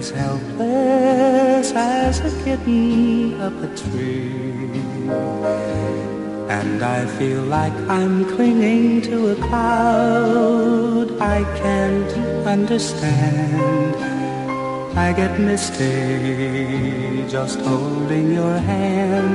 as helpless as a kitten up a tree. And I feel like I'm clinging to a cloud I can't understand. I get misty just holding your hand.